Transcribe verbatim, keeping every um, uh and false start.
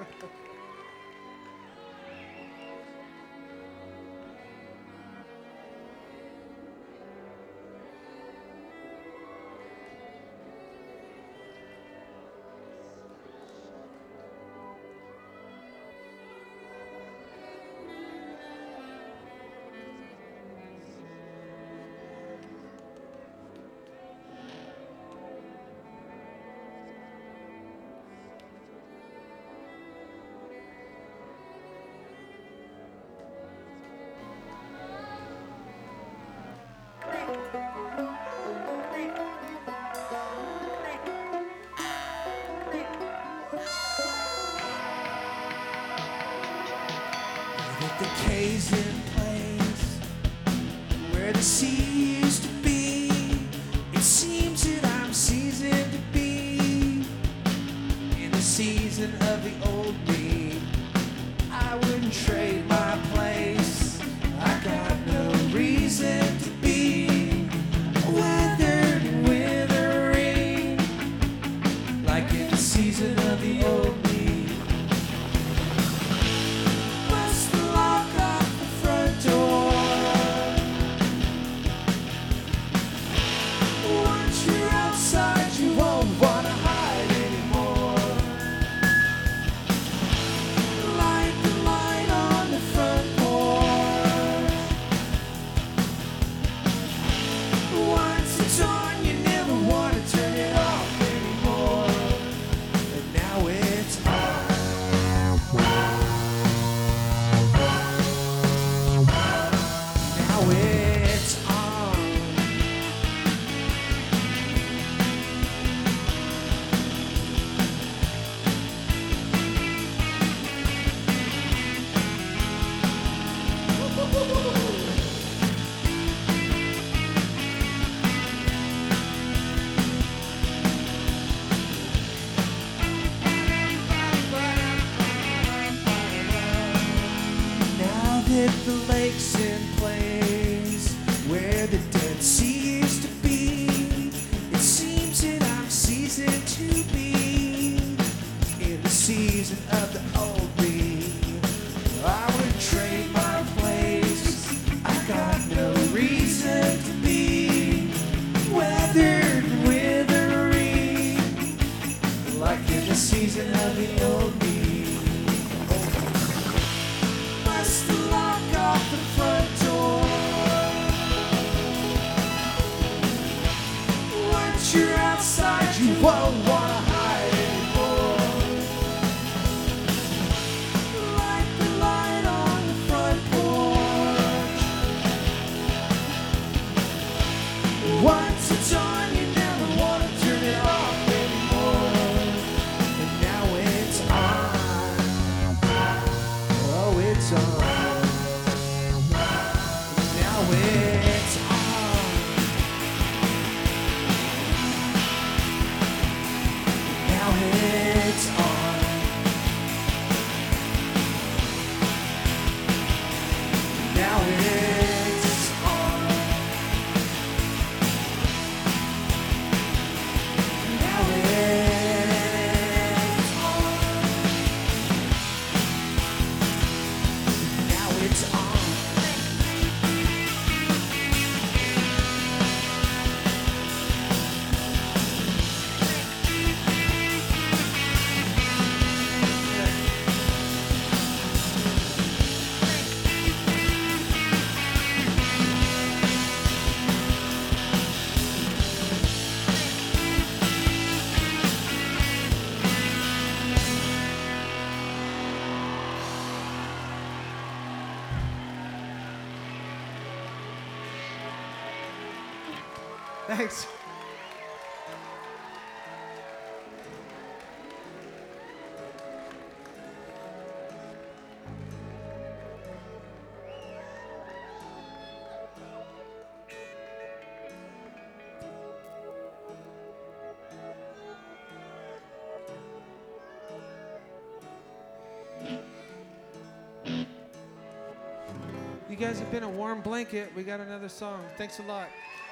The K's in place where the sea used to be. It seems that I'm seasoned to be in the season of the old me. I wouldn't trade my place. I got no reason to be weathered and withering like in the season of the old me. Hit the lakes in place where the Dead Sea used to be. It seems that I'm seasoned to be in the season of the old me. I would trade my place. I got no reason to be weathered and withering like in the season of the old me. The front door. Once you're outside, you won't wanna hide anymore. Light the light on the front porch. Once it's on, you never wanna turn it off anymore. And now it's on. Oh, it's on. It's on. Now it's on. Now it's on. Now it's on. Now it's on. Thanks. You guys have been a warm blanket. We got another song. Thanks a lot.